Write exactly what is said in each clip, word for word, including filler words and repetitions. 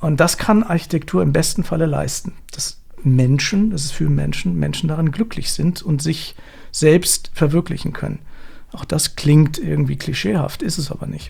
Und das kann Architektur im besten Falle leisten, dass Menschen, das ist für Menschen, Menschen daran glücklich sind und sich selbst verwirklichen können. Auch das klingt irgendwie klischeehaft, ist es aber nicht.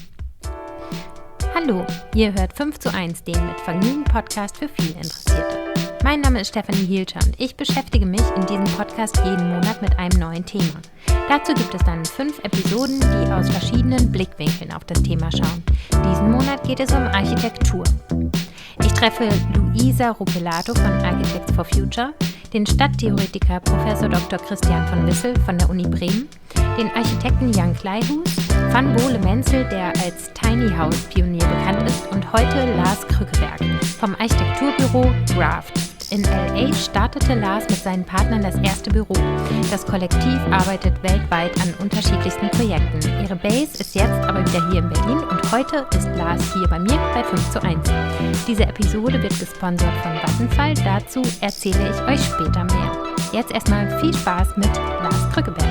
Hallo, ihr hört fünf zu eins, den mit Vergnügen Podcast für viel Interessierte. Mein Name ist Stefanie Hielscher und ich beschäftige mich in diesem Podcast jeden Monat mit einem neuen Thema. Dazu gibt es dann fünf Episoden, die aus verschiedenen Blickwinkeln auf das Thema schauen. Diesen Monat geht es um Architektur. Ich treffe Luisa Ruppelato von Architects for Future, den Stadttheoretiker Professor Doktor Christian von Wissel von der Uni Bremen, den Architekten Jan Kleihues, Van Bole-Menzel, der als Tiny House Pionier bekannt ist, und heute Lars Krückeberg vom Architekturbüro Graft. In L A startete Lars mit seinen Partnern das erste Büro. Das Kollektiv arbeitet weltweit an unterschiedlichsten Projekten. Ihre Base ist jetzt aber wieder hier in Berlin und heute ist Lars hier bei mir bei fünf zu eins. Diese Episode wird gesponsert von Vattenfall, dazu erzähle ich euch später mehr. Jetzt erstmal viel Spaß mit Lars Krückeberg.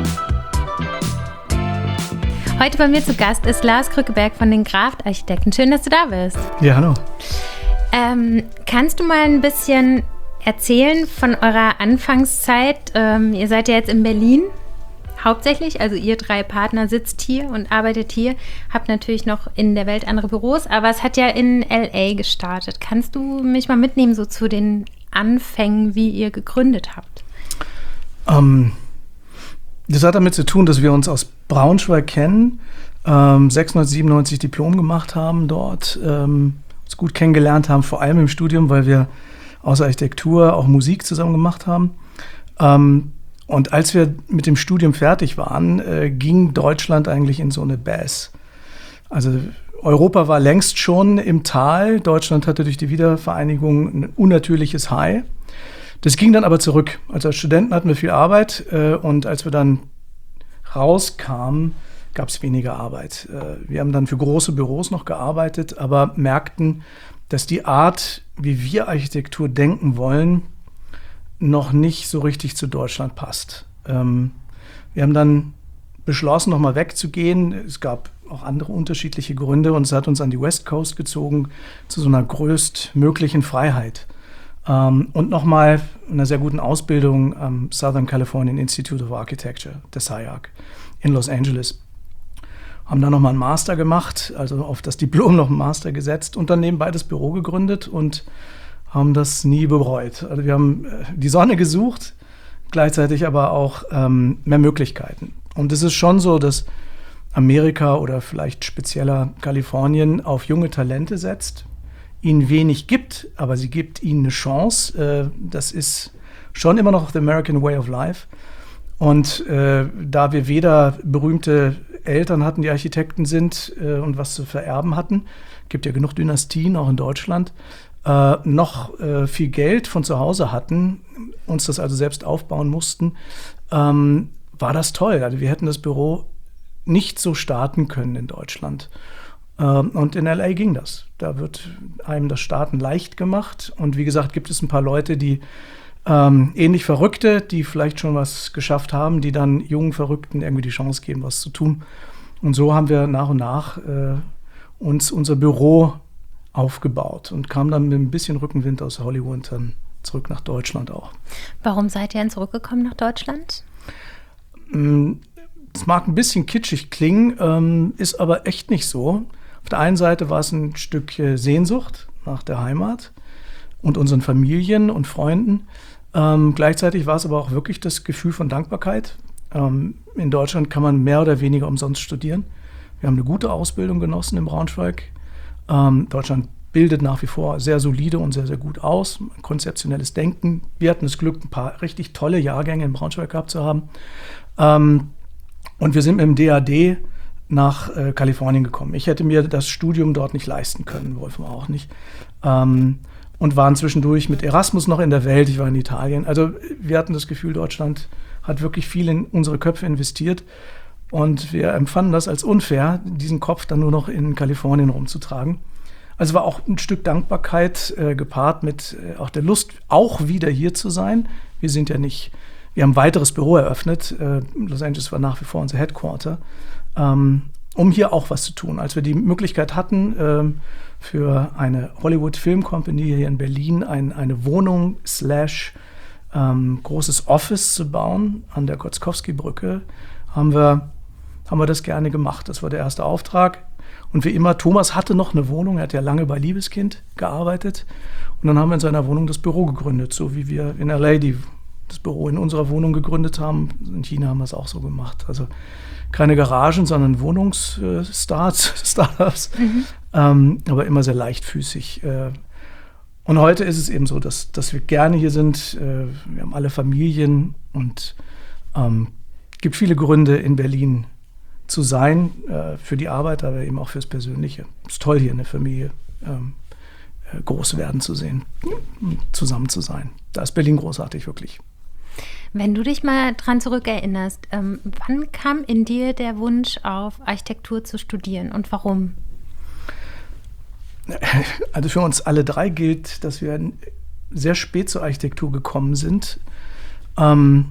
Heute bei mir zu Gast ist Lars Krückeberg von den Graft-Architekten. Schön, dass du da bist. Ja, hallo. Ähm, kannst du mal ein bisschen erzählen von eurer Anfangszeit? Ähm, ihr seid ja jetzt in Berlin hauptsächlich, also ihr drei Partner sitzt hier und arbeitet hier, habt natürlich noch in der Welt andere Büros, aber es hat ja in L A gestartet. Kannst du mich mal mitnehmen so zu den Anfängen, wie ihr gegründet habt? Ähm, das hat damit zu tun, dass wir uns aus Braunschweig kennen, ähm, sechzehnhundertsiebenundneunzig Diplom gemacht haben dort, ähm, uns gut kennengelernt haben, vor allem im Studium, weil wir außer Architektur auch Musik zusammen gemacht haben. Ähm, und als wir mit dem Studium fertig waren, äh, ging Deutschland eigentlich in so eine Bass. Also Europa war längst schon im Tal. Deutschland hatte durch die Wiedervereinigung ein unnatürliches High. Das ging dann aber zurück. Also als Studenten hatten wir viel Arbeit äh, und als wir dann rauskamen, gab es weniger Arbeit. Wir haben dann für große Büros noch gearbeitet, aber merkten, dass die Art, wie wir Architektur denken wollen, noch nicht so richtig zu Deutschland passt. Wir haben dann beschlossen, nochmal wegzugehen. Es gab auch andere unterschiedliche Gründe und es hat uns an die West Coast gezogen, zu so einer größtmöglichen Freiheit. Und nochmal einer sehr guten Ausbildung am Southern Californian Institute of Architecture, der S I A C, in Los Angeles. Haben dann nochmal einen Master gemacht, also auf das Diplom noch einen Master gesetzt und dann nebenbei das Büro gegründet und haben das nie bereut. Also wir haben die Sonne gesucht, gleichzeitig aber auch ähm, mehr Möglichkeiten. Und es ist schon so, dass Amerika oder vielleicht spezieller Kalifornien auf junge Talente setzt, ihnen wenig gibt, aber sie gibt ihnen eine Chance. Äh, das ist schon immer noch the American way of life. Und äh, da wir weder berühmte Eltern hatten, die Architekten sind äh, und was zu vererben hatten, gibt ja genug Dynastien, auch in Deutschland, äh, noch äh, viel Geld von zu Hause hatten, uns das also selbst aufbauen mussten, ähm, war das toll. Also wir hätten das Büro nicht so starten können in Deutschland. Äh, und in L A ging das. Da wird einem das Starten leicht gemacht. Und wie gesagt, gibt es ein paar Leute, die Ähm, ähnlich Verrückte, die vielleicht schon was geschafft haben, die dann jungen Verrückten irgendwie die Chance geben, was zu tun. Und so haben wir nach und nach äh, uns unser Büro aufgebaut und kamen dann mit ein bisschen Rückenwind aus Hollywood dann zurück nach Deutschland auch. Warum seid ihr denn zurückgekommen nach Deutschland? Es mag ein bisschen kitschig klingen, ähm, ist aber echt nicht so. Auf der einen Seite war es ein Stück äh, Sehnsucht nach der Heimat und unseren Familien und Freunden. Ähm, gleichzeitig war es aber auch wirklich das Gefühl von Dankbarkeit. Ähm, in Deutschland kann man mehr oder weniger umsonst studieren. Wir haben eine gute Ausbildung genossen in Braunschweig. Ähm, Deutschland bildet nach wie vor sehr solide und sehr, sehr gut aus. Konzeptionelles Denken. Wir hatten das Glück, ein paar richtig tolle Jahrgänge in Braunschweig gehabt zu haben. Ähm, und wir sind mit dem D A D nach äh, Kalifornien gekommen. Ich hätte mir das Studium dort nicht leisten können, Wolfram auch nicht. Ähm, Und waren zwischendurch mit Erasmus noch in der Welt. Ich war in Italien. Also wir hatten das Gefühl, Deutschland hat wirklich viel in unsere Köpfe investiert. Und wir empfanden das als unfair, diesen Kopf dann nur noch in Kalifornien rumzutragen. Also war auch ein Stück Dankbarkeit äh, gepaart mit äh, auch der Lust, auch wieder hier zu sein. Wir sind ja nicht, wir haben ein weiteres Büro eröffnet. Äh, Los Angeles war nach wie vor unser Headquarter. Ähm, um hier auch was zu tun. Als wir die Möglichkeit hatten, ähm, für eine Hollywood Film Company hier in Berlin ein, eine Wohnung slash ähm, großes Office zu bauen an der Kotzkowski-Brücke, haben wir, haben wir das gerne gemacht. Das war der erste Auftrag. Und wie immer, Thomas hatte noch eine Wohnung, er hat ja lange bei Liebeskind gearbeitet. Und dann haben wir in seiner Wohnung das Büro gegründet, so wie wir in L A die, das Büro in unserer Wohnung gegründet haben. In China haben wir es auch so gemacht. Also keine Garagen, sondern Wohnungsstarts, Startups, mhm. ähm, aber immer sehr leichtfüßig. Äh. Und heute ist es eben so, dass, dass wir gerne hier sind. Äh, wir haben alle Familien und es ähm, gibt viele Gründe, in Berlin zu sein, äh, für die Arbeit, aber eben auch fürs Persönliche. Es ist toll, hier eine Familie ähm, äh, groß werden zu sehen, zusammen zu sein. Da ist Berlin großartig, wirklich. Wenn du dich mal dran zurückerinnerst, ähm, wann kam in dir der Wunsch auf, Architektur zu studieren und warum? Also für uns alle drei gilt, dass wir sehr spät zur Architektur gekommen sind ähm,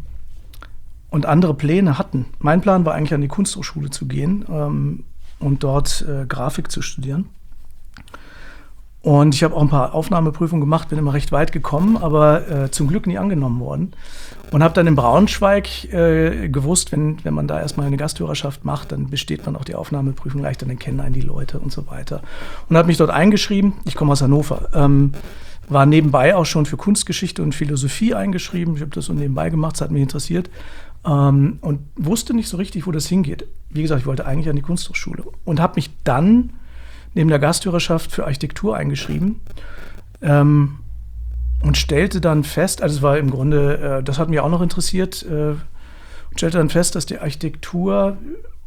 und andere Pläne hatten. Mein Plan war eigentlich, an die Kunsthochschule zu gehen ähm, und dort äh, Grafik zu studieren. Und ich habe auch ein paar Aufnahmeprüfungen gemacht, bin immer recht weit gekommen, aber äh, zum Glück nie angenommen worden. Und habe dann in Braunschweig äh, gewusst, wenn, wenn man da erstmal eine Gasthörerschaft macht, dann besteht man auch die Aufnahmeprüfung leichter, dann kennen einen die Leute und so weiter. Und habe mich dort eingeschrieben, ich komme aus Hannover, ähm, war nebenbei auch schon für Kunstgeschichte und Philosophie eingeschrieben. Ich habe das so nebenbei gemacht, es hat mich interessiert. Ähm, und wusste nicht so richtig, wo das hingeht. Wie gesagt, ich wollte eigentlich an die Kunsthochschule. Und habe mich dann neben der Gasthörerschaft für Architektur eingeschrieben ähm, und stellte dann fest, also es war im Grunde, äh, das hat mich auch noch interessiert, äh, und stellte dann fest, dass die Architektur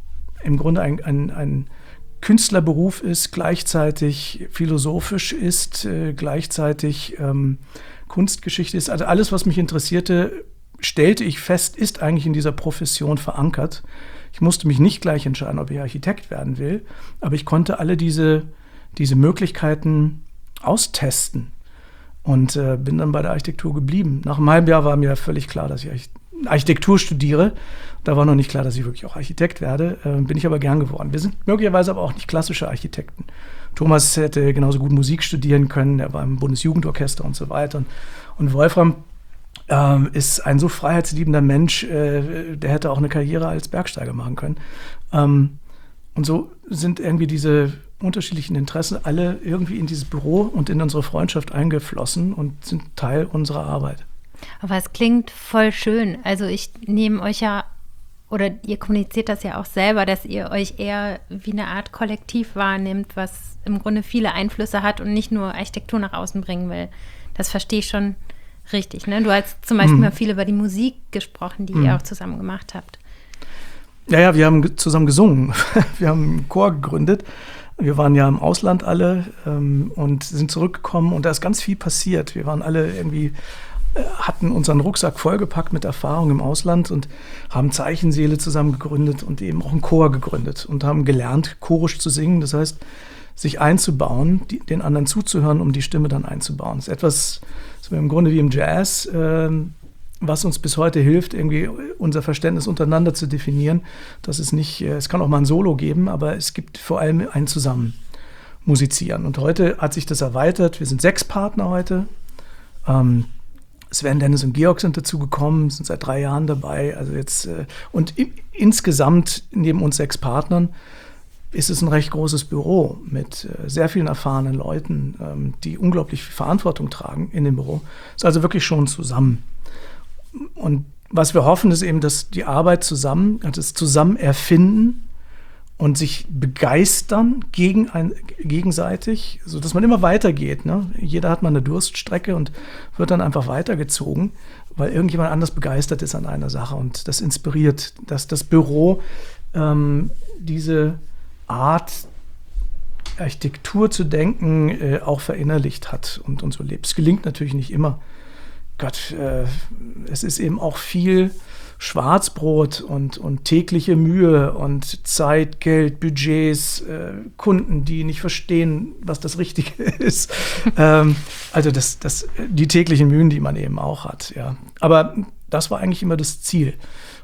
im Grunde ein, ein, ein Künstlerberuf ist, gleichzeitig philosophisch ist, äh, gleichzeitig ähm, Kunstgeschichte ist. Also alles, was mich interessierte, stellte ich fest, ist eigentlich in dieser Profession verankert. Ich musste mich nicht gleich entscheiden, ob ich Architekt werden will, aber ich konnte alle diese, diese Möglichkeiten austesten und äh, bin dann bei der Architektur geblieben. Nach einem halben Jahr war mir völlig klar, dass ich Architektur studiere. Da war noch nicht klar, dass ich wirklich auch Architekt werde, äh, bin ich aber gern geworden. Wir sind möglicherweise aber auch nicht klassische Architekten. Thomas hätte genauso gut Musik studieren können, er war im Bundesjugendorchester und so weiter. Und, und Wolfram Ähm, ist ein so freiheitsliebender Mensch, äh, der hätte auch eine Karriere als Bergsteiger machen können. Ähm, und so sind irgendwie diese unterschiedlichen Interessen alle irgendwie in dieses Büro und in unsere Freundschaft eingeflossen und sind Teil unserer Arbeit. Aber es klingt voll schön. Also ich nehme euch ja, oder ihr kommuniziert das ja auch selber, dass ihr euch eher wie eine Art Kollektiv wahrnimmt, was im Grunde viele Einflüsse hat und nicht nur Architektur nach außen bringen will. Das verstehe ich schon richtig, ne? Du hast zum Beispiel mhm. mal viel über die Musik gesprochen, die mhm. ihr auch zusammen gemacht habt. Ja, ja, wir haben zusammen gesungen. Wir haben einen Chor gegründet. Wir waren ja im Ausland alle ähm, und sind zurückgekommen und da ist ganz viel passiert. Wir waren alle irgendwie, äh, hatten unseren Rucksack vollgepackt mit Erfahrung im Ausland und haben Zeichenseele zusammen gegründet und eben auch einen Chor gegründet und haben gelernt, chorisch zu singen. Das heißt, sich einzubauen, die, den anderen zuzuhören, um die Stimme dann einzubauen. Das ist etwas, so im Grunde wie im Jazz, äh, was uns bis heute hilft, irgendwie unser Verständnis untereinander zu definieren. Das ist nicht, äh, es kann auch mal ein Solo geben, aber es gibt vor allem ein Zusammenmusizieren. Und heute hat sich das erweitert. Wir sind sechs Partner heute. Ähm, Sven, Dennis und Georg sind dazu gekommen, sind seit drei Jahren dabei. Also jetzt, äh, und i- insgesamt neben uns sechs Partnern ist es ein recht großes Büro mit äh, sehr vielen erfahrenen Leuten, ähm, die unglaublich viel Verantwortung tragen in dem Büro. Ist also wirklich schon zusammen. Und was wir hoffen, ist eben, dass die Arbeit zusammen, das Zusammenerfinden und sich begeistern gegen ein, gegenseitig, sodass man immer weitergeht. Ne? Jeder hat mal eine Durststrecke und wird dann einfach weitergezogen, weil irgendjemand anders begeistert ist an einer Sache. Und das inspiriert, dass das Büro ähm, diese Art, Architektur zu denken, äh, auch verinnerlicht hat und, und so lebt. Es gelingt natürlich nicht immer. Gott, äh, es ist eben auch viel Schwarzbrot und, und tägliche Mühe und Zeit, Geld, Budgets, äh, Kunden, die nicht verstehen, was das Richtige ist. ähm, also das, das, die täglichen Mühen, die man eben auch hat. Ja. Aber das war eigentlich immer das Ziel.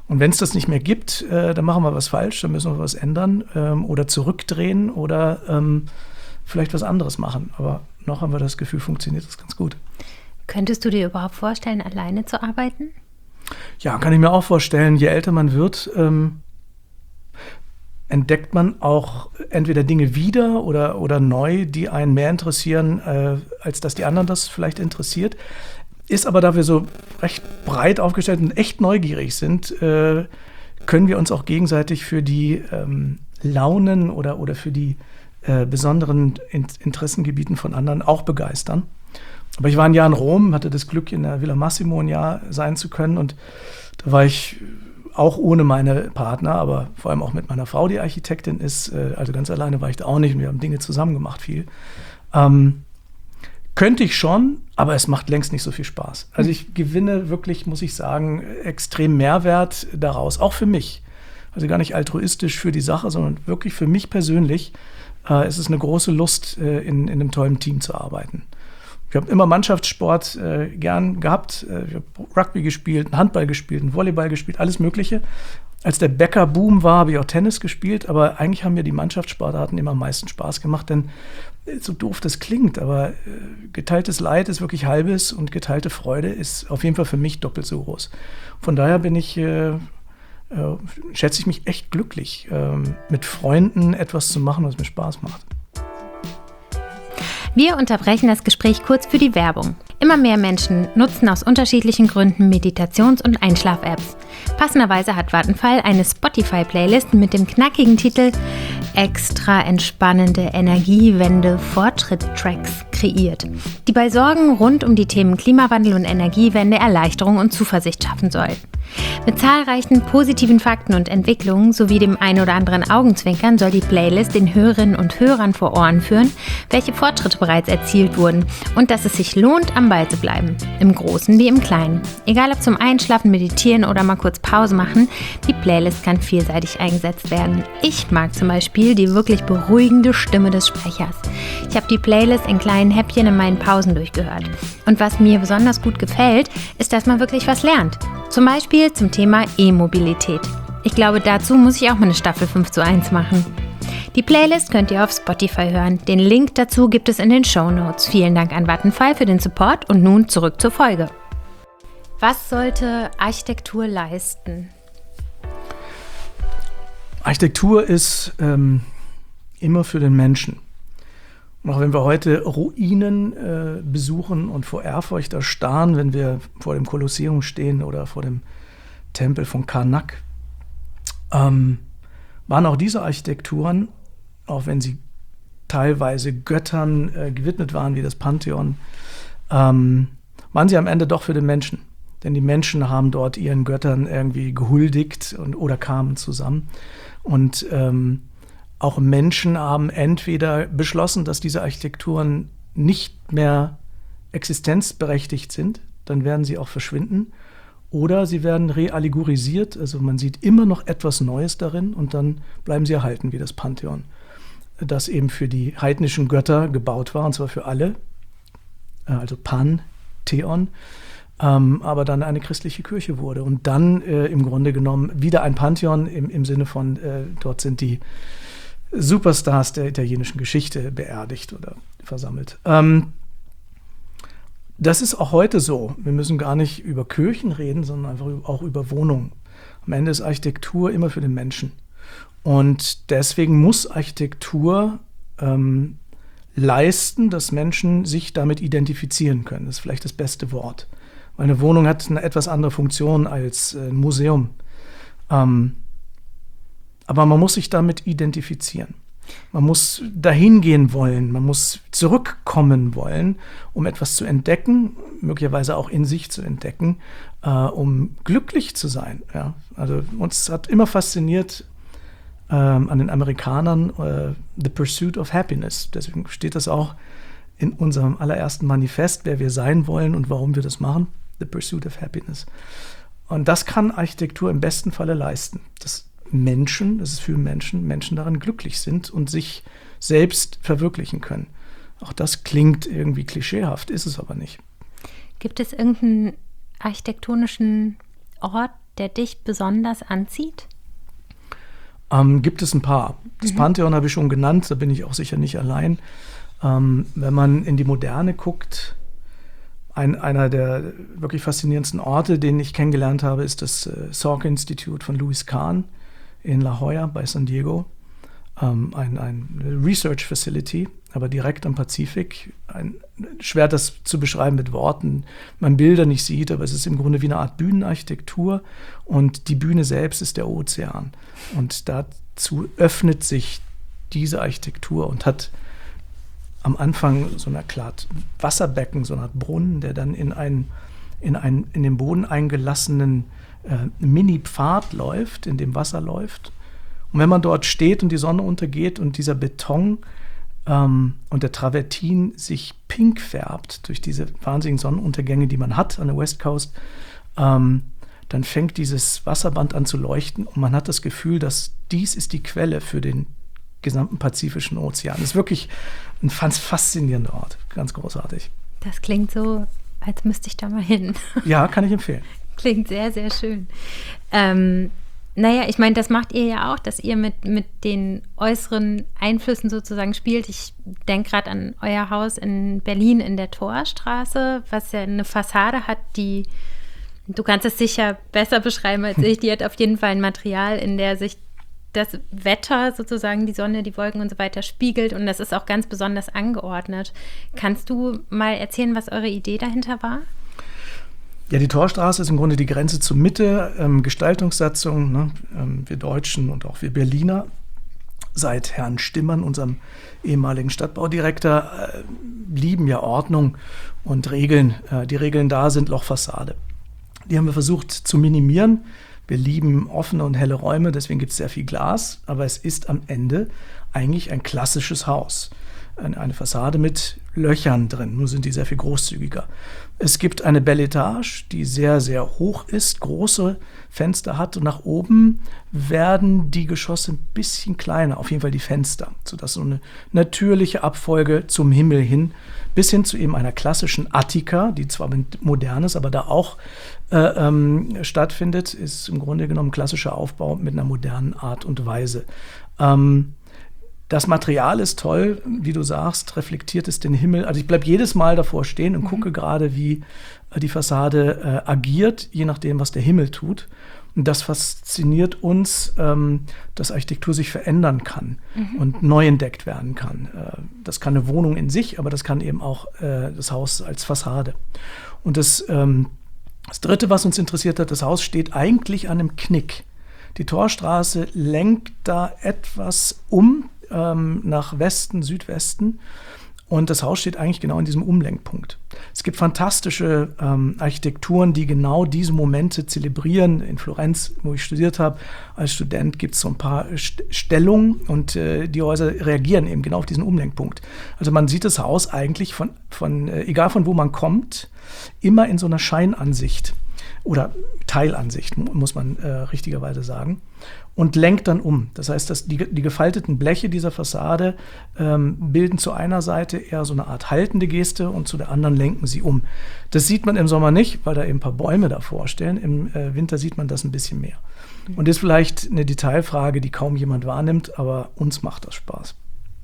Und wenn es das nicht mehr gibt, äh, dann machen wir was falsch, dann müssen wir was ändern ähm, oder zurückdrehen oder ähm, vielleicht was anderes machen. Aber noch haben wir das Gefühl, funktioniert das ganz gut. Könntest du dir überhaupt vorstellen, alleine zu arbeiten? Ja, kann ich mir auch vorstellen. Je älter man wird, ähm, entdeckt man auch entweder Dinge wieder oder, oder neu, die einen mehr interessieren, äh, als dass die anderen das vielleicht interessiert. Ist aber, da wir so recht breit aufgestellt und echt neugierig sind, äh, können wir uns auch gegenseitig für die ähm, Launen oder, oder für die äh, besonderen in- Interessengebieten von anderen auch begeistern. Aber ich war ein Jahr in Rom, hatte das Glück, in der Villa Massimo ein Jahr sein zu können. Und da war ich auch ohne meine Partner, aber vor allem auch mit meiner Frau, die Architektin ist. Äh, also ganz alleine war ich da auch nicht und wir haben Dinge zusammen gemacht, viel. Ähm, Könnte ich schon, aber es macht längst nicht so viel Spaß. Also ich gewinne wirklich, muss ich sagen, extrem Mehrwert daraus, auch für mich. Also gar nicht altruistisch für die Sache, sondern wirklich für mich persönlich. Äh, es ist eine große Lust, äh, in, in einem tollen Team zu arbeiten. Ich habe immer Mannschaftssport äh, gern gehabt. Äh, ich habe Rugby gespielt, Handball gespielt, Volleyball gespielt, alles Mögliche. Als der Bäcker-Boom war, habe ich auch Tennis gespielt, aber eigentlich haben mir die Mannschaftssportarten immer am meisten Spaß gemacht, denn so doof das klingt, aber äh, geteiltes Leid ist wirklich halbes und geteilte Freude ist auf jeden Fall für mich doppelt so groß. Von daher bin ich, äh, äh, schätze ich mich echt glücklich, äh, mit Freunden etwas zu machen, was mir Spaß macht. Wir unterbrechen das Gespräch kurz für die Werbung. Immer mehr Menschen nutzen aus unterschiedlichen Gründen Meditations- und Einschlaf-Apps. Passenderweise hat Vattenfall eine Spotify-Playlist mit dem knackigen Titel Extra entspannende Energiewende-Fortschritt-Tracks kreiert, die bei Sorgen rund um die Themen Klimawandel und Energiewende Erleichterung und Zuversicht schaffen soll. Mit zahlreichen positiven Fakten und Entwicklungen sowie dem ein oder anderen Augenzwinkern soll die Playlist den Hörerinnen und Hörern vor Ohren führen, welche Fortschritte bereits erzielt wurden und dass es sich lohnt, am Ball zu bleiben. Im Großen wie im Kleinen. Egal ob zum Einschlafen, Meditieren oder mal kurz Pause machen, die Playlist kann vielseitig eingesetzt werden. Ich mag zum Beispiel die wirklich beruhigende Stimme des Sprechers. Ich habe die Playlist in kleinen Häppchen in meinen Pausen durchgehört. Und was mir besonders gut gefällt, ist, dass man wirklich was lernt. Zum Beispiel zum Thema E-Mobilität. Ich glaube, dazu muss ich auch mal eine Staffel fünf zu eins machen. Die Playlist könnt ihr auf Spotify hören. Den Link dazu gibt es in den Shownotes. Vielen Dank an Vattenfall für den Support und nun zurück zur Folge. Was sollte Architektur leisten? Architektur ist ähm, immer für den Menschen. Und auch wenn wir heute Ruinen äh, besuchen und vor Ehrfurcht erstarren, wenn wir vor dem Kolosseum stehen oder vor dem Tempel von Karnak, ähm, waren auch diese Architekturen, auch wenn sie teilweise Göttern äh, gewidmet waren, wie das Pantheon, ähm, waren sie am Ende doch für den Menschen. Denn die Menschen haben dort ihren Göttern irgendwie gehuldigt und, oder kamen zusammen. Und ähm, auch Menschen haben entweder beschlossen, dass diese Architekturen nicht mehr existenzberechtigt sind, dann werden sie auch verschwinden, oder sie werden reallegorisiert, also man sieht immer noch etwas Neues darin und dann bleiben sie erhalten, wie das Pantheon, das eben für die heidnischen Götter gebaut war, und zwar für alle, also Pantheon, ähm, aber dann eine christliche Kirche wurde und dann äh, im Grunde genommen wieder ein Pantheon im, im Sinne von, äh, dort sind die Superstars der italienischen Geschichte beerdigt oder versammelt. Ähm, das ist auch heute so. Wir müssen gar nicht über Kirchen reden, sondern einfach auch über Wohnungen. Am Ende ist Architektur immer für den Menschen. Und deswegen muss Architektur ähm, leisten, dass Menschen sich damit identifizieren können. Das ist vielleicht das beste Wort. Weil eine Wohnung hat eine etwas andere Funktion als ein Museum. Ähm, Aber man muss sich damit identifizieren. Man muss dahin gehen wollen, man muss zurückkommen wollen, um etwas zu entdecken, möglicherweise auch in sich zu entdecken, äh, um glücklich zu sein. Ja? Also uns hat immer fasziniert ähm, an den Amerikanern äh, The Pursuit of Happiness. Deswegen steht das auch in unserem allerersten Manifest, wer wir sein wollen und warum wir das machen. The Pursuit of Happiness. Und das kann Architektur im besten Falle leisten. Das Menschen, das ist für Menschen, Menschen daran glücklich sind und sich selbst verwirklichen können. Auch das klingt irgendwie klischeehaft, ist es aber nicht. Gibt es irgendeinen architektonischen Ort, der dich besonders anzieht? Ähm, gibt es ein paar. Das mhm. Pantheon habe ich schon genannt, da bin ich auch sicher nicht allein. Ähm, wenn man in die Moderne guckt, ein, einer der wirklich faszinierendsten Orte, den ich kennengelernt habe, ist das äh, Salk Institute von Louis Kahn in La Jolla bei San Diego. Ähm, ein, ein Research Facility, aber direkt am Pazifik. Ein, schwer das zu beschreiben mit Worten, man Bilder nicht sieht, aber es ist im Grunde wie eine Art Bühnenarchitektur und die Bühne selbst ist der Ozean. Und dazu öffnet sich diese Architektur und hat am Anfang so eine Art Wasserbecken, so eine Art Brunnen, der dann in einen in, einen, in den Boden eingelassenen äh, Mini-Pfad läuft, in dem Wasser läuft. Und wenn man dort steht und die Sonne untergeht und dieser Beton ähm, und der Travertin sich pink färbt durch diese wahnsinnigen Sonnenuntergänge, die man hat an der West Coast, ähm, dann fängt dieses Wasserband an zu leuchten und man hat das Gefühl, dass dies ist die Quelle für den gesamten Pazifischen Ozean. Das ist wirklich ein faszinierender Ort, ganz großartig. Das klingt so, als müsste ich da mal hin. Ja, kann ich empfehlen. Klingt sehr, sehr schön. Ähm, naja, ich meine, das macht ihr ja auch, dass ihr mit, mit den äußeren Einflüssen sozusagen spielt. Ich denke gerade an euer Haus in Berlin in der Torstraße, was ja eine Fassade hat, die, du kannst es sicher besser beschreiben als ich, die hat auf jeden Fall ein Material, in der sich das Wetter sozusagen, die Sonne, die Wolken und so weiter spiegelt und das ist auch ganz besonders angeordnet. Kannst du mal erzählen, was eure Idee dahinter war? Ja, die Torstraße ist im Grunde die Grenze zur Mitte, ähm, Gestaltungssatzung, ne? ähm, wir Deutschen und auch wir Berliner, seit Herrn Stimmern, unserem ehemaligen Stadtbaudirektor, äh, lieben ja Ordnung und Regeln. Äh, die Regeln da sind Lochfassade. Die haben wir versucht zu minimieren. Wir lieben offene und helle Räume, deswegen gibt es sehr viel Glas, aber es ist am Ende eigentlich ein klassisches Haus. Eine Fassade mit Löchern drin, nur sind die sehr viel großzügiger. Es gibt eine Belle Etage, die sehr, sehr hoch ist, große Fenster hat und nach oben werden die Geschosse ein bisschen kleiner, auf jeden Fall die Fenster, sodass so eine natürliche Abfolge zum Himmel hin, bis hin zu eben einer klassischen Attika, die zwar modern ist, aber da auch äh, ähm, stattfindet, ist im Grunde genommen ein klassischer Aufbau mit einer modernen Art und Weise. Ähm, Das Material ist toll, wie du sagst, reflektiert es den Himmel. Also ich bleibe jedes Mal davor stehen und mhm. gucke gerade, wie die Fassade äh, agiert, je nachdem, was der Himmel tut. Und das fasziniert uns, ähm, dass Architektur sich verändern kann mhm. und neu entdeckt werden kann. Äh, das kann eine Wohnung in sich, aber das kann eben auch äh, das Haus als Fassade. Und das, ähm, das Dritte, was uns interessiert hat, das Haus steht eigentlich an einem Knick. Die Torstraße lenkt da etwas um, nach Westen, Südwesten. Und das Haus steht eigentlich genau in diesem Umlenkpunkt. Es gibt fantastische ähm, Architekturen, die genau diese Momente zelebrieren. In Florenz, wo ich studiert habe, als Student gibt es so ein paar St- Stellungen und äh, die Häuser reagieren eben genau auf diesen Umlenkpunkt. Also man sieht das Haus eigentlich von, von äh, egal von wo man kommt, immer in so einer Scheinansicht oder Teilansicht, muss man äh, richtigerweise sagen, und lenkt dann um. Das heißt, dass die, die gefalteten Bleche dieser Fassade ähm, bilden zu einer Seite eher so eine Art haltende Geste und zu der anderen lenken sie um. Das sieht man im Sommer nicht, weil da eben ein paar Bäume davor stehen. Im äh, Winter sieht man das ein bisschen mehr. Und das ist vielleicht eine Detailfrage, die kaum jemand wahrnimmt, aber uns macht das Spaß.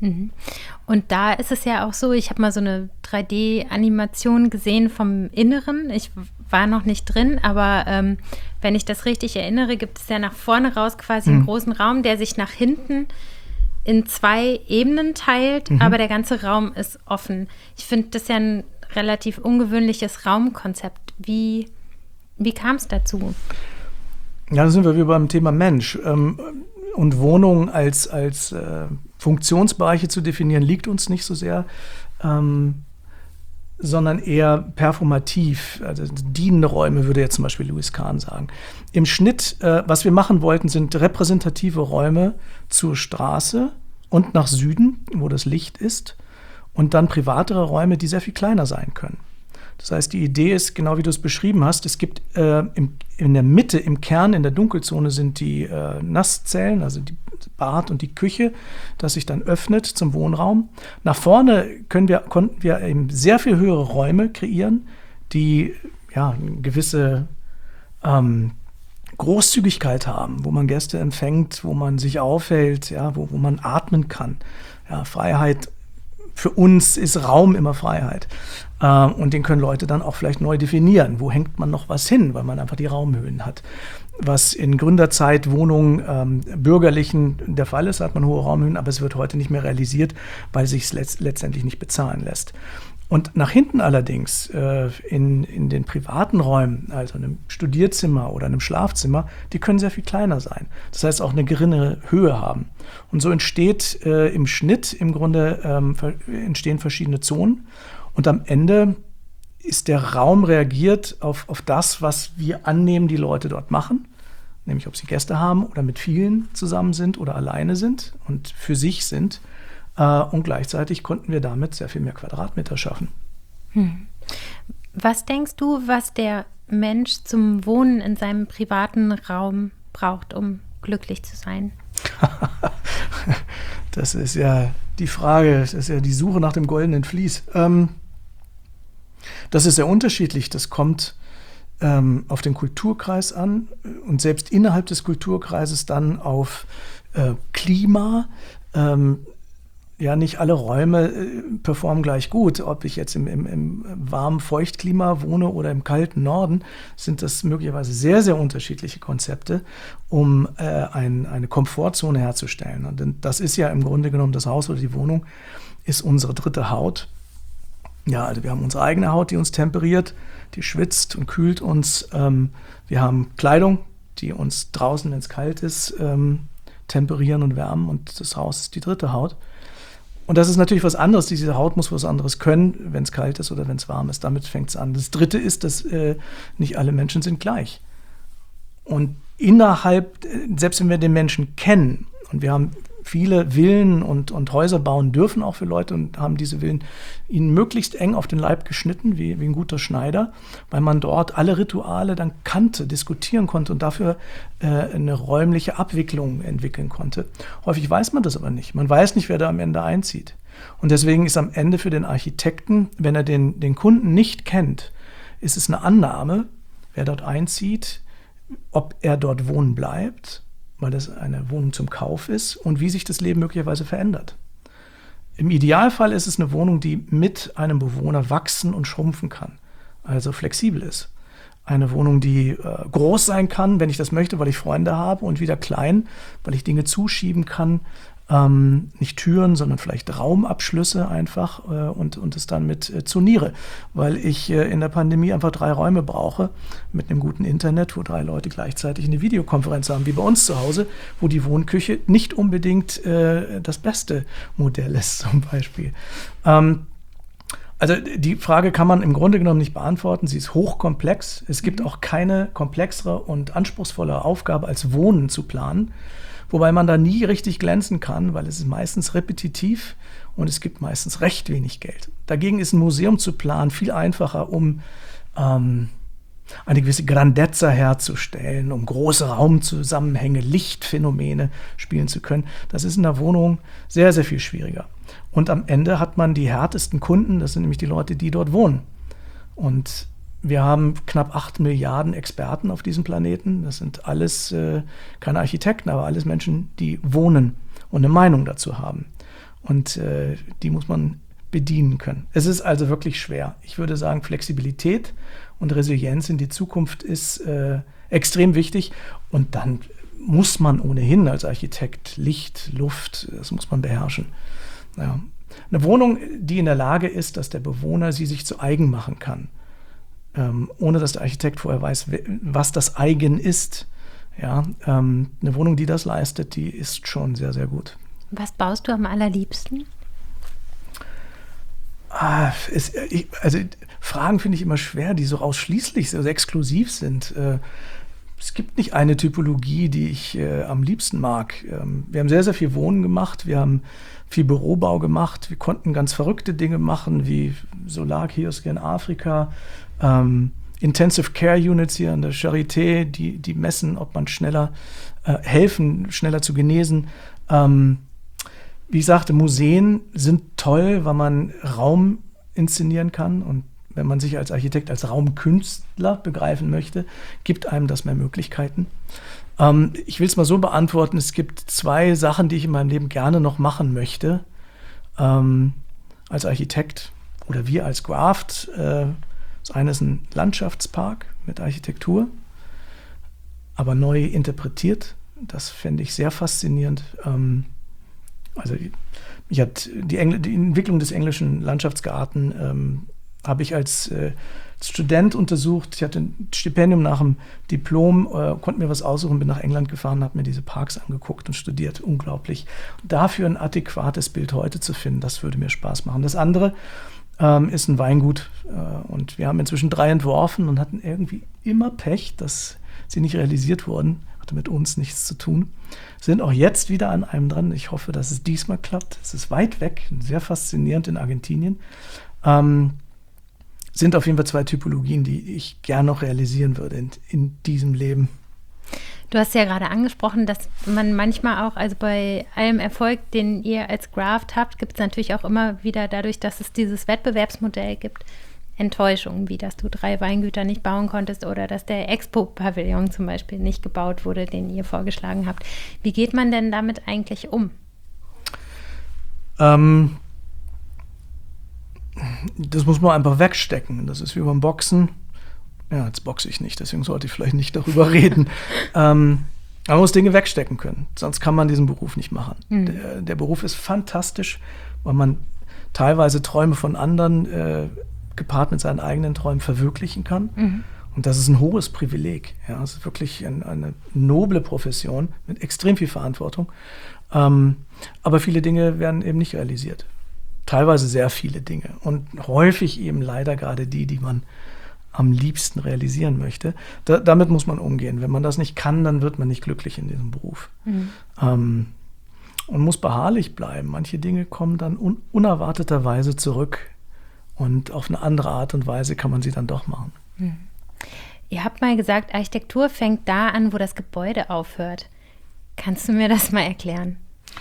Und da ist es ja auch so, ich habe mal so eine drei D-Animation gesehen vom Inneren. Ich war noch nicht drin, aber ähm, wenn ich das richtig erinnere, gibt es ja nach vorne raus quasi mhm. einen großen Raum, der sich nach hinten in zwei Ebenen teilt, mhm. aber der ganze Raum ist offen. Ich finde das ja ein relativ ungewöhnliches Raumkonzept. Wie, wie kam es dazu? Ja, da sind wir wieder beim Thema Mensch. Ähm, und Wohnungen als, als äh, Funktionsbereiche zu definieren, liegt uns nicht so sehr, ähm, sondern eher performativ. Also dienende Räume, würde jetzt zum Beispiel Louis Kahn sagen. Im Schnitt, äh, was wir machen wollten, sind repräsentative Räume zur Straße und nach Süden, wo das Licht ist, und dann privatere Räume, die sehr viel kleiner sein können. Das heißt, die Idee ist, genau wie du es beschrieben hast, es gibt äh, im, in der Mitte, im Kern, in der Dunkelzone sind die äh, Nasszellen, also die Bad und die Küche, das sich dann öffnet zum Wohnraum. Nach vorne können wir, konnten wir eben sehr viel höhere Räume kreieren, die ja, eine gewisse ähm, Großzügigkeit haben, wo man Gäste empfängt, wo man sich aufhält, ja, wo, wo man atmen kann. Ja, Freiheit, für uns ist Raum immer Freiheit. Äh, und den können Leute dann auch vielleicht neu definieren. Wo hängt man noch was hin, weil man einfach die Raumhöhen hat. Was in Gründerzeit Wohnungen ähm, bürgerlichen der Fall ist, hat man hohe Raumhöhen, aber es wird heute nicht mehr realisiert, weil sich es letzt- letztendlich nicht bezahlen lässt. Und nach hinten allerdings, äh, in, in den privaten Räumen, also einem Studierzimmer oder einem Schlafzimmer, die können sehr viel kleiner sein. Das heißt auch eine geringere Höhe haben. Und so entsteht äh, im Schnitt im Grunde ähm, ver- entstehen verschiedene Zonen. Und am Ende ist der Raum reagiert auf, auf das, was wir annehmen, die Leute dort machen. Nämlich ob sie Gäste haben oder mit vielen zusammen sind oder alleine sind und für sich sind. Und gleichzeitig konnten wir damit sehr viel mehr Quadratmeter schaffen. Hm. Was denkst du, was der Mensch zum Wohnen in seinem privaten Raum braucht, um glücklich zu sein? Das ist ja die Frage, das ist ja die Suche nach dem goldenen Vlies. Ähm, das ist sehr unterschiedlich. Das kommt ähm, auf den Kulturkreis an und selbst innerhalb des Kulturkreises dann auf äh, Klima. Ähm, Ja, nicht alle Räume äh, performen gleich gut. Ob ich jetzt im, im, im warmen Feuchtklima wohne oder im kalten Norden, sind das möglicherweise sehr, sehr unterschiedliche Konzepte, um äh, ein, eine Komfortzone herzustellen. Und das ist ja im Grunde genommen das Haus oder die Wohnung, ist unsere dritte Haut. Ja, also wir haben unsere eigene Haut, die uns temperiert, die schwitzt und kühlt uns. Ähm, wir haben Kleidung, die uns draußen, wenn es kalt ist, ähm, temperieren und wärmen. Und das Haus ist die dritte Haut. Und das ist natürlich was anderes. Diese Haut muss was anderes können, wenn es kalt ist oder wenn es warm ist. Damit fängt es an. Das Dritte ist, dass äh, nicht alle Menschen sind gleich. Und innerhalb, selbst wenn wir den Menschen kennen, und wir haben viele Villen und, und Häuser bauen dürfen auch für Leute und haben diese Villen ihnen möglichst eng auf den Leib geschnitten, wie, wie ein guter Schneider, weil man dort alle Rituale dann kannte, diskutieren konnte und dafür äh, eine räumliche Abwicklung entwickeln konnte. Häufig weiß man das aber nicht. Man weiß nicht, wer da am Ende einzieht. Und deswegen ist am Ende für den Architekten, wenn er den, den Kunden nicht kennt, ist es eine Annahme, wer dort einzieht, ob er dort wohnen bleibt, weil das eine Wohnung zum Kauf ist und wie sich das Leben möglicherweise verändert. Im Idealfall ist es eine Wohnung, die mit einem Bewohner wachsen und schrumpfen kann, also flexibel ist. Eine Wohnung, die äh, groß sein kann, wenn ich das möchte, weil ich Freunde habe, und wieder klein, weil ich Dinge zuschieben kann, ähm, nicht Türen, sondern vielleicht Raumabschlüsse einfach äh, und, und es dann mit äh, zoniere, weil ich äh, in der Pandemie einfach drei Räume brauche mit einem guten Internet, wo drei Leute gleichzeitig eine Videokonferenz haben, wie bei uns zu Hause, wo die Wohnküche nicht unbedingt äh, das beste Modell ist zum Beispiel. Ähm, Also die Frage kann man im Grunde genommen nicht beantworten. Sie ist hochkomplex. Es gibt auch keine komplexere und anspruchsvollere Aufgabe, als Wohnen zu planen. Wobei man da nie richtig glänzen kann, weil es ist meistens repetitiv und es gibt meistens recht wenig Geld. Dagegen ist ein Museum zu planen viel einfacher, um ähm, eine gewisse Grandezza herzustellen, um große Raumzusammenhänge, Lichtphänomene spielen zu können. Das ist in der Wohnung sehr, sehr viel schwieriger. Und am Ende hat man die härtesten Kunden, das sind nämlich die Leute, die dort wohnen. Und wir haben knapp acht Milliarden Experten auf diesem Planeten. Das sind alles äh, keine Architekten, aber alles Menschen, die wohnen und eine Meinung dazu haben. Und äh, die muss man bedienen können. Es ist also wirklich schwer. Ich würde sagen, Flexibilität und Resilienz in die Zukunft ist äh, extrem wichtig. Und dann muss man ohnehin als Architekt Licht, Luft, das muss man beherrschen. Ja. Eine Wohnung, die in der Lage ist, dass der Bewohner sie sich zu eigen machen kann, ähm, ohne dass der Architekt vorher weiß, was das Eigen ist. Ja, ähm, eine Wohnung, die das leistet, die ist schon sehr, sehr gut. Was baust du am allerliebsten? Ah, es, ich, also Fragen finde ich immer schwer, die so ausschließlich, so exklusiv sind. Äh, Es gibt nicht eine Typologie, die ich äh, am liebsten mag. Ähm, wir haben sehr, sehr viel Wohnen gemacht, wir haben viel Bürobau gemacht, wir konnten ganz verrückte Dinge machen, wie Solarkioske in Afrika, ähm, Intensive Care Units hier an der Charité, die, die messen, ob man schneller äh, helfen, schneller zu genesen. Ähm, wie ich sagte, Museen sind toll, weil man Raum inszenieren kann und wenn man sich als Architekt, als Raumkünstler begreifen möchte, gibt einem das mehr Möglichkeiten. Ähm, ich will es mal so beantworten, es gibt zwei Sachen, die ich in meinem Leben gerne noch machen möchte. Ähm, als Architekt oder wir als Graft. Äh, das eine ist ein Landschaftspark mit Architektur, aber neu interpretiert. Das fände ich sehr faszinierend. Ähm, also mich hat die, Engl- die Entwicklung des englischen Landschaftsgarten ähm, habe ich als äh, Student untersucht. Ich hatte ein Stipendium nach dem Diplom, äh, konnte mir was aussuchen, bin nach England gefahren, habe mir diese Parks angeguckt und studiert. Unglaublich. Dafür ein adäquates Bild heute zu finden, das würde mir Spaß machen. Das andere ähm, ist ein Weingut. Äh, und wir haben inzwischen drei entworfen und hatten irgendwie immer Pech, dass sie nicht realisiert wurden. Hatte mit uns nichts zu tun. Sind auch jetzt wieder an einem dran. Ich hoffe, dass es diesmal klappt. Es ist weit weg, sehr faszinierend in Argentinien. Ähm, sind auf jeden Fall zwei Typologien, die ich gern noch realisieren würde in, in diesem Leben. Du hast ja gerade angesprochen, dass man manchmal auch, also bei allem Erfolg, den ihr als Graft habt, gibt es natürlich auch immer wieder dadurch, dass es dieses Wettbewerbsmodell gibt, Enttäuschungen, wie dass du drei Weingüter nicht bauen konntest oder dass der Expo-Pavillon zum Beispiel nicht gebaut wurde, den ihr vorgeschlagen habt. Wie geht man denn damit eigentlich um? Ähm, das muss man einfach wegstecken. Das ist wie beim Boxen. Ja, jetzt boxe ich nicht, deswegen sollte ich vielleicht nicht darüber reden. ähm, man muss Dinge wegstecken können, sonst kann man diesen Beruf nicht machen. Mhm. Der, der Beruf ist fantastisch, weil man teilweise Träume von anderen äh, gepaart mit seinen eigenen Träumen verwirklichen kann. Mhm. Und das ist ein hohes Privileg. Ja, es ist wirklich ein, eine noble Profession mit extrem viel Verantwortung. Ähm, aber viele Dinge werden eben nicht realisiert. Teilweise sehr viele Dinge. Und häufig eben leider gerade die, die man am liebsten realisieren möchte. Da, damit muss man umgehen. Wenn man das nicht kann, dann wird man nicht glücklich in diesem Beruf. Mhm. Ähm, und muss beharrlich bleiben. Manche Dinge kommen dann un- unerwarteterweise zurück. Und auf eine andere Art und Weise kann man sie dann doch machen. Mhm. Ihr habt mal gesagt, Architektur fängt da an, wo das Gebäude aufhört. Kannst du mir das mal erklären?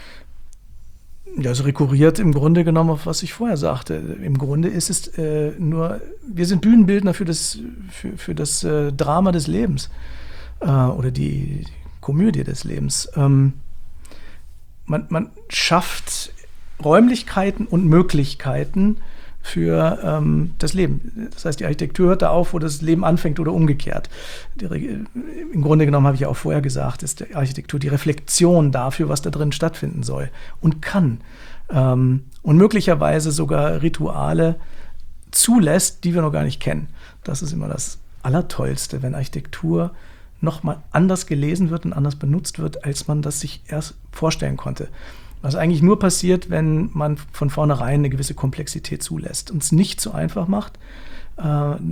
Ja, es rekurriert im Grunde genommen auf, was ich vorher sagte. Im Grunde ist es äh, nur, wir sind Bühnenbildner für das, für, für das äh, Drama des Lebens äh, oder die Komödie des Lebens. Ähm, man, man schafft Räumlichkeiten und Möglichkeiten für ähm, das Leben. Das heißt, die Architektur hört da auf, wo das Leben anfängt oder umgekehrt. Die, im Grunde genommen habe ich ja auch vorher gesagt, ist die Architektur die Reflexion dafür, was da drin stattfinden soll und kann. Ähm, und möglicherweise sogar Rituale zulässt, die wir noch gar nicht kennen. Das ist immer das Allertollste, wenn Architektur nochmal anders gelesen wird und anders benutzt wird, als man das sich erst vorstellen konnte. Was eigentlich nur passiert, wenn man von vornherein eine gewisse Komplexität zulässt und es nicht so einfach macht, äh,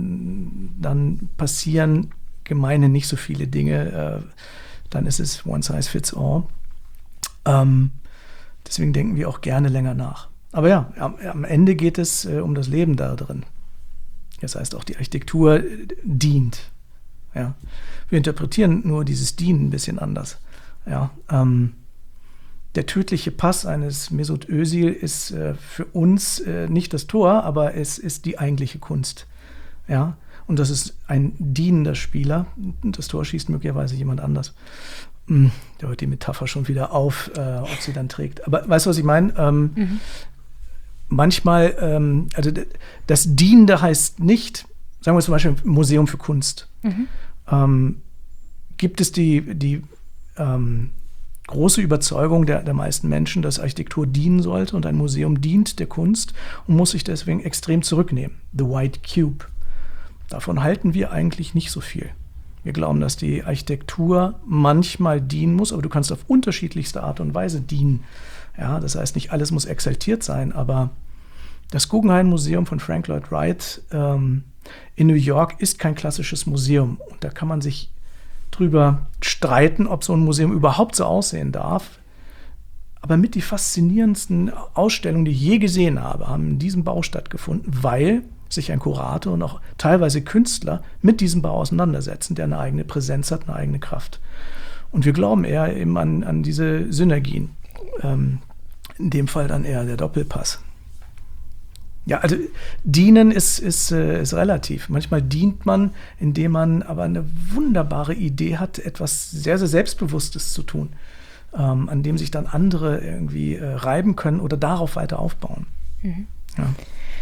dann passieren gemeinhin nicht so viele Dinge. Äh, dann ist es one size fits all. Ähm, deswegen denken wir auch gerne länger nach. Aber ja, am, am Ende geht es äh, um das Leben da drin. Das heißt, auch die Architektur dient. Ja. Wir interpretieren nur dieses Dienen ein bisschen anders. Ja, ähm, Der tödliche Pass eines Mesut Özil ist äh, für uns äh, nicht das Tor, aber es ist die eigentliche Kunst. Ja? Und das ist ein dienender Spieler. Das Tor schießt möglicherweise jemand anders. Hm, da hört die Metapher schon wieder auf, äh, ob sie dann trägt. Aber weißt du, was ich meine? Ähm, mhm. Manchmal, ähm, also das Dienende heißt nicht, sagen wir zum Beispiel im Museum für Kunst, mhm. ähm, gibt es die, die ähm, große Überzeugung der, der meisten Menschen, dass Architektur dienen sollte und ein Museum dient der Kunst und muss sich deswegen extrem zurücknehmen. The White Cube. Davon halten wir eigentlich nicht so viel. Wir glauben, dass die Architektur manchmal dienen muss, aber du kannst auf unterschiedlichste Art und Weise dienen. Ja, das heißt, nicht alles muss exaltiert sein, aber das Guggenheim Museum von Frank Lloyd Wright ähm, in New York ist kein klassisches Museum. Und da kann man sich drüber streiten, ob so ein Museum überhaupt so aussehen darf. Aber mit die faszinierendsten Ausstellungen, die ich je gesehen habe, haben in diesem Bau stattgefunden, weil sich ein Kurator und auch teilweise Künstler mit diesem Bau auseinandersetzen, der eine eigene Präsenz hat, eine eigene Kraft. Und wir glauben eher eben an, an diese Synergien. Ähm, in dem Fall dann eher der Doppelpass. Ja, also dienen ist, ist, ist relativ. Manchmal dient man, indem man aber eine wunderbare Idee hat, etwas sehr, sehr Selbstbewusstes zu tun, ähm, an dem sich dann andere irgendwie äh, reiben können oder darauf weiter aufbauen. Mhm. Ja.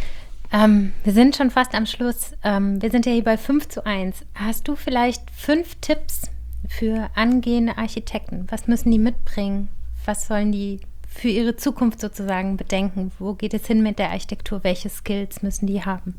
Ähm, wir sind schon fast am Schluss. Ähm, wir sind ja hier bei fünf zu eins. Hast du vielleicht fünf Tipps für angehende Architekten? Was müssen die mitbringen? Was sollen die für ihre Zukunft sozusagen bedenken? Wo geht es hin mit der Architektur? Welche Skills müssen die haben?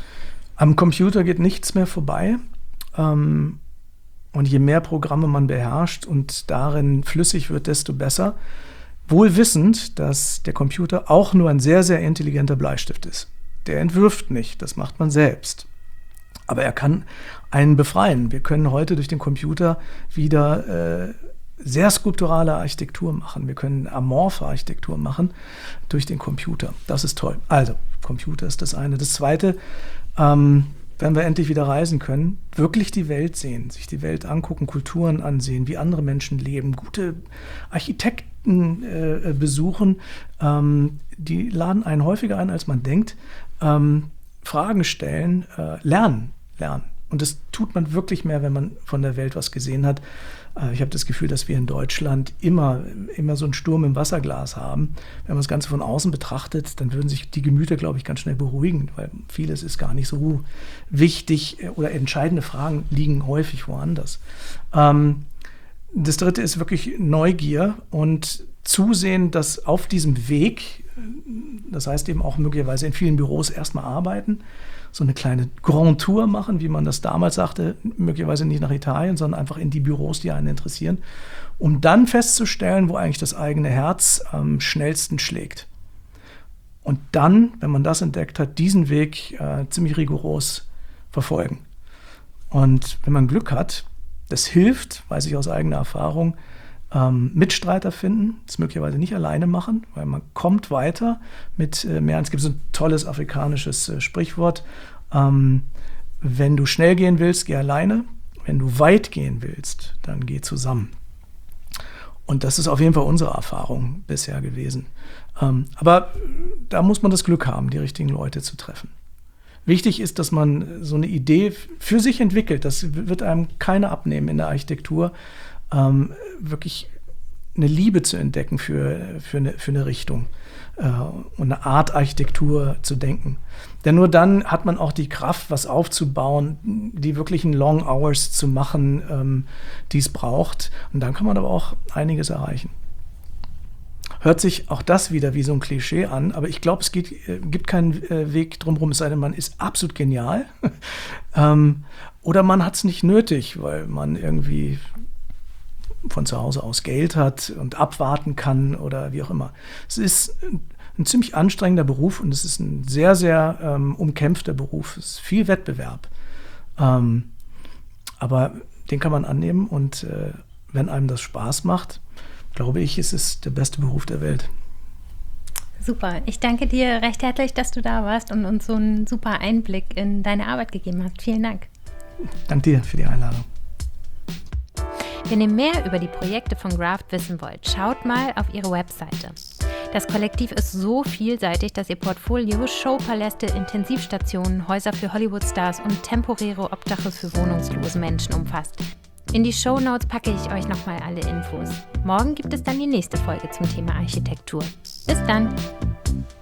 Am Computer geht nichts mehr vorbei. Ähm, und je mehr Programme man beherrscht und darin flüssig wird, desto besser. Wohl wissend, dass der Computer auch nur ein sehr, sehr intelligenter Bleistift ist. Der entwirft nicht, das macht man selbst. Aber er kann einen befreien. Wir können heute durch den Computer wieder äh, sehr skulpturale Architektur machen. Wir können amorphe Architektur machen durch den Computer. Das ist toll. Also, Computer ist das eine. Das zweite, ähm, wenn wir endlich wieder reisen können, wirklich die Welt sehen, sich die Welt angucken, Kulturen ansehen, wie andere Menschen leben, gute Architekten äh, besuchen, ähm, die laden einen häufiger ein, als man denkt, ähm, Fragen stellen, äh, lernen, lernen. Und das tut man wirklich mehr, wenn man von der Welt was gesehen hat. Äh, ich habe das Gefühl, dass wir in Deutschland immer, immer so einen Sturm im Wasserglas haben. Wenn man das Ganze von außen betrachtet, dann würden sich die Gemüter, glaube ich, ganz schnell beruhigen, weil vieles ist gar nicht so wichtig oder entscheidende Fragen liegen häufig woanders. Ähm, das dritte ist wirklich Neugier und zusehen, dass auf diesem Weg, das heißt eben auch möglicherweise in vielen Büros erstmal arbeiten, so eine kleine Grand Tour machen, wie man das damals sagte, möglicherweise nicht nach Italien, sondern einfach in die Büros, die einen interessieren, um dann festzustellen, wo eigentlich das eigene Herz am schnellsten schlägt. Und dann, wenn man das entdeckt hat, diesen Weg äh, ziemlich rigoros verfolgen. Und wenn man Glück hat, das hilft, weiß ich aus eigener Erfahrung, Ähm, Mitstreiter finden, das möglicherweise nicht alleine machen, weil man kommt weiter mit äh, mehr. Es gibt so ein tolles afrikanisches äh, Sprichwort, ähm, wenn du schnell gehen willst, geh alleine, wenn du weit gehen willst, dann geh zusammen. Und das ist auf jeden Fall unsere Erfahrung bisher gewesen. Ähm, aber da muss man das Glück haben, die richtigen Leute zu treffen. Wichtig ist, dass man so eine Idee für sich entwickelt, das wird einem keiner abnehmen in der Architektur, Ähm, wirklich eine Liebe zu entdecken für, für, eine, für eine Richtung äh, und eine Art Architektur zu denken. Denn nur dann hat man auch die Kraft, was aufzubauen, die wirklichen Long Hours zu machen, ähm, die es braucht. Und dann kann man aber auch einiges erreichen. Hört sich auch das wieder wie so ein Klischee an, aber ich glaube, es geht, äh, gibt keinen äh, Weg drumherum, es sei denn, man ist absolut genial. ähm, oder man hat es nicht nötig, weil man irgendwie von zu Hause aus Geld hat und abwarten kann oder wie auch immer. Es ist ein ziemlich anstrengender Beruf und es ist ein sehr, sehr ähm, umkämpfter Beruf. Es ist viel Wettbewerb. Ähm, aber den kann man annehmen und äh, wenn einem das Spaß macht, glaube ich, ist es der beste Beruf der Welt. Super. Ich danke dir recht herzlich, dass du da warst und uns so einen super Einblick in deine Arbeit gegeben hast. Vielen Dank. Danke dir für die Einladung. Wenn ihr mehr über die Projekte von Graft wissen wollt, schaut mal auf ihre Webseite. Das Kollektiv ist so vielseitig, dass ihr Portfolio Showpaläste, Intensivstationen, Häuser für Hollywood-Stars und temporäre Obdache für wohnungslose Menschen umfasst. In die Shownotes packe ich euch nochmal alle Infos. Morgen gibt es dann die nächste Folge zum Thema Architektur. Bis dann!